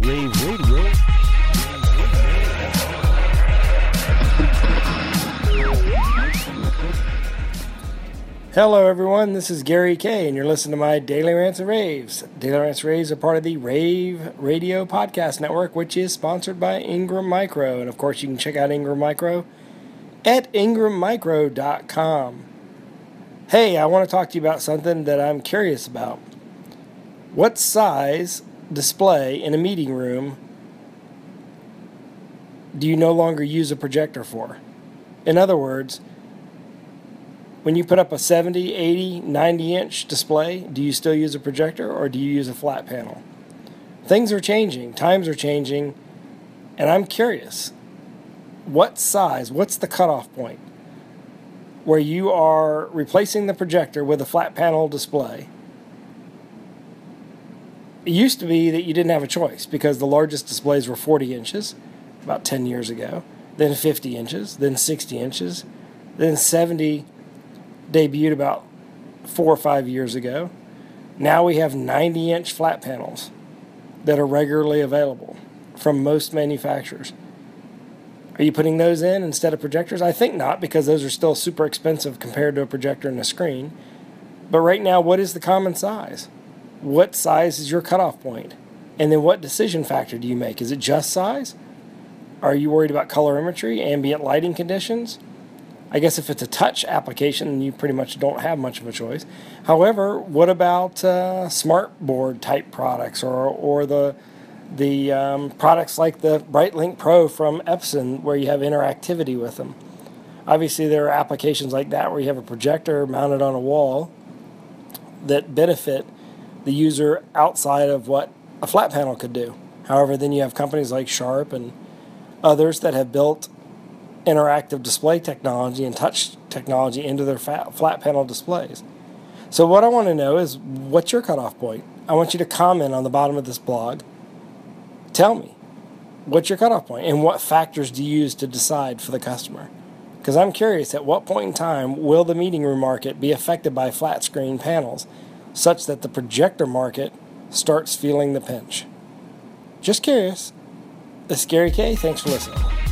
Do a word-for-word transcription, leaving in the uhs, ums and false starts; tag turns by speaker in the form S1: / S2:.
S1: Rave Radio.
S2: Hello everyone, this is Gary Kay, and you're listening to my Daily Rants and Raves. Daily Rants and Raves are part of the Rave Radio Podcast Network, which is sponsored by Ingram Micro. And of course, you can check out Ingram Micro at ingram micro dot com. Hey, I want to talk to you about something that I'm curious about. What size display in a meeting room do you no longer use a projector for? In other words, when you put up a seventy, eighty, ninety inch display, do you still use a projector or do you use a flat panel? Things are changing, times are changing, and I'm curious. What size, what's the cutoff point where you are replacing the projector with a flat panel display? It used to be that you didn't have a choice because the largest displays were forty inches about ten years ago, then fifty inches, then sixty inches, then seventy debuted about four or five years ago. Now we have ninety inch flat panels that are regularly available from most manufacturers. Are you putting those in instead of projectors? I think not, because those are still super expensive compared to a projector and a screen. But right now, what is the common size? What size is your cutoff point? And then what decision factor do you make? Is it just size? Are you worried about colorimetry, ambient lighting conditions? I guess if it's a touch application, then you pretty much don't have much of a choice. However, what about uh, smart board type products or or the the um, products like the BrightLink Pro from Epson where you have interactivity with them? Obviously, there are applications like that where you have a projector mounted on a wall that benefit the user outside of what a flat panel could do. However, then you have companies like Sharp and others that have built interactive display technology and touch technology into their fat, flat panel displays. So what I want to know is, what's your cutoff point? I want you to comment on the bottom of this blog. Tell me, what's your cutoff point and what factors do you use to decide for the customer? Because I'm curious, at what point in time will the meeting room market be affected by flat screen panels such that the projector market starts feeling the pinch? Just curious. This is Gary Kay. Thanks for listening.